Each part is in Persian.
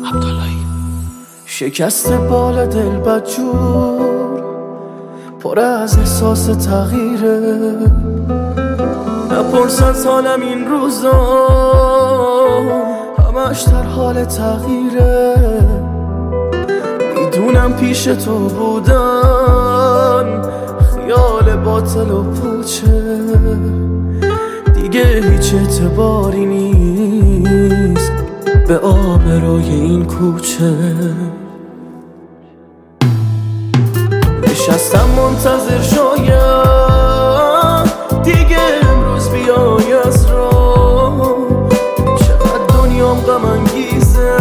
شکست بال دل بدجور پر از احساس تغییره، نپرسن سالم این روزا همش در حال تغییره. میدونم پیش تو بودن خیال باطل و پوچه، دیگه هیچ اعتباری نیست به آبروی این کوچه. نشستم منتظر شاید دیگه امروز بیای از راه، چقدر دنیام غم انگیزه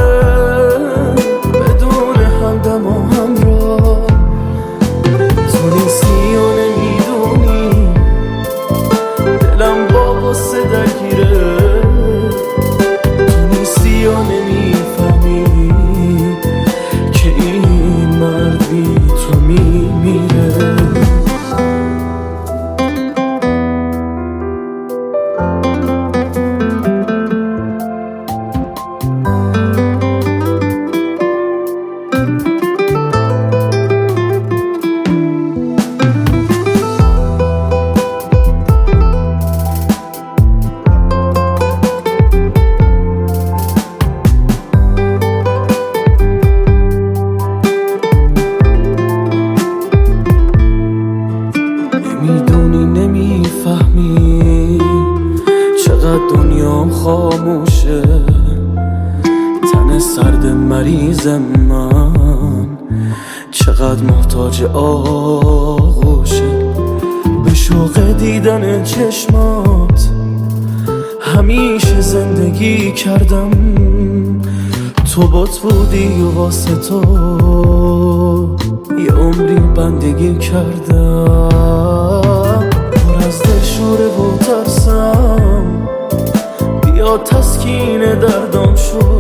بدون همدم و همراه. تو نیستی و نمیدونی دلم با غصه درگیره، تو نیستی و نمیفهمی که این مرد بی تو میمیره. نمیفهمی چقدر دنیام خاموشه، تن سرد مریض من چقدر محتاج آغوشه. به شوق دیدن چشمات همیشه زندگی کردم، تو بت بودی و واسه تو یه عمری بندگی کردم. پر از دلشوره و ترسم بیا تسکین دردام شد،